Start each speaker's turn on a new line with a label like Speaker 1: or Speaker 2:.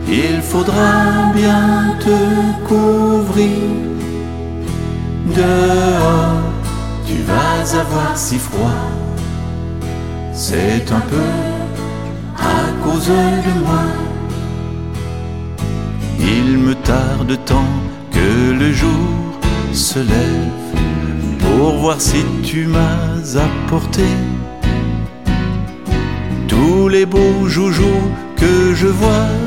Speaker 1: il faudra bien te couvrir. Dehors, tu vas avoir si froid. C'est un peu à cause de moi. Il me tarde tant que le jour se lève pour voir si tu m'as apporté tous les beaux joujoux que je vois